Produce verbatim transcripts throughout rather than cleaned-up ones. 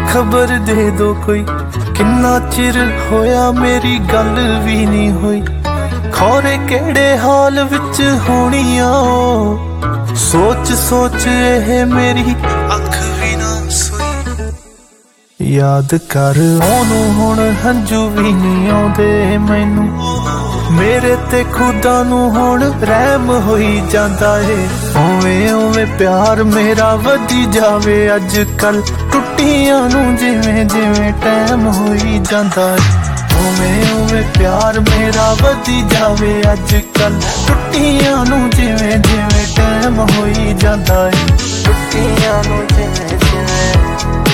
खबर दे दो कोई, किन्ना चिर होया मेरी गल भी नहीं हुई। खौरे केड़े हाल विच होनी आ, सोच सोच ये मेरी अख भी ना सोई। याद कर ओनू हुण हंजू भी नहीं आउंदे मैनू, मेरे ते खुदा नू हुण रहम होई जांदा है। ओवें ओवें प्यार मेरा वधी जावे अज कल, टुट्टियां नू जिवें जिवें टैम होई जांदा है। ओवें ओवें प्यार मेरा वधी जावे अज कल, टुट्टियां नू जिवें जिवें टैम होई जांदा है। टुट्टियां नू जिवें जिवें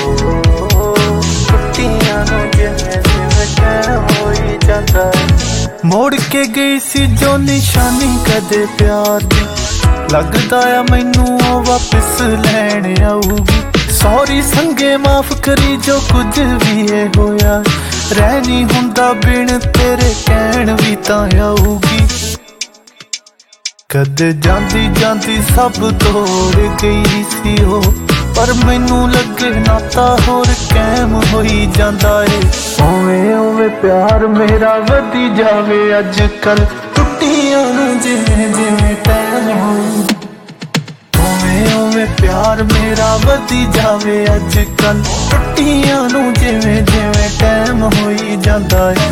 टुट्टियां नू जिवें जिवें टैम होई जांदा है। मोड़ के गई सी जो निशानी कदे प्यार दी, लगदा आ मैनू ओ वापस लैण आऊगी। सॉरी संगे माफ करी जो कुछ भी है होया, रह नहीं हुंदा बिन तेरे कहण भी तां आऊगी। कदे जांदी जांदी सब तोड़ गई सी ओ, पर मैनू लगे नाता होर कैम होई जांदा है। ओवें ओवें प्यार मेरा वधी जावे अज कल, टुट्टियां नू जिवें जिवें टैम होई। ओवें ओवें प्यार मेरा वधी जावे अज कल, टुट्टियां नू जिवें जिवें टैम होई जांदा है।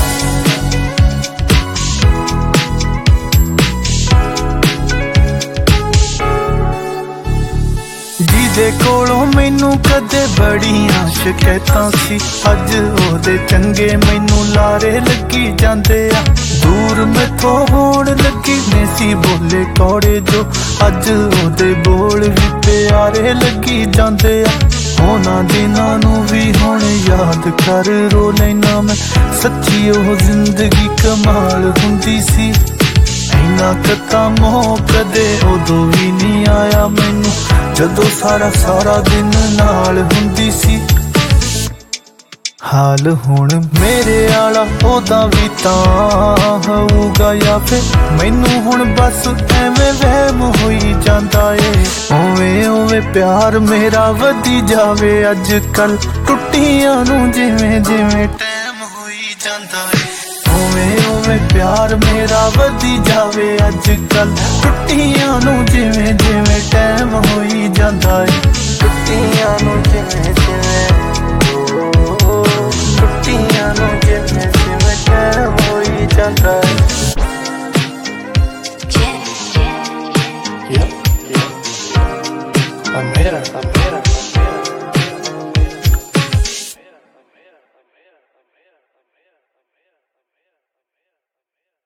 जिहदे कोलों मैनू कदे बड़ियां शिकायतां सी, अज ओहदे चंगे मैनू लारे लगी जांदे आ। दूर मैथों होण लगी ने सी बोले कौड़े जो, अज ओहदे बोल भी प्यारे लगी जांदे आ। होना दिनां नू भी हुण याद कर रो लैना मैं, सच्ची ओह जिंदगी कमाल हुंदी सी। इन्ना कता मोह कदे उदों भी नहीं आया मैनू, जदों सारा सारा दिन नाल हुंदी सी। हाल हुण मेरे आला ओदा भी तां होऊगा, या फिर मैनू हुण बस एवें वहम होई जांदा ए। ओवें ओवें प्यार मेरा वधी जावे अज कल, टुट्टियां नू जिवें जिवें टैम होई जांदा ए। ओवें ओवें प्यार मेरा वधी जावे अज कल, टुट्टियां नू जिवें जिवें टैम होई जांदा है। टुट्टियां नू जिवें जिवें टुट्टियां नू जिवें जिवें टैम होई जांदा है। Yeah, yeah. Amera, Amera.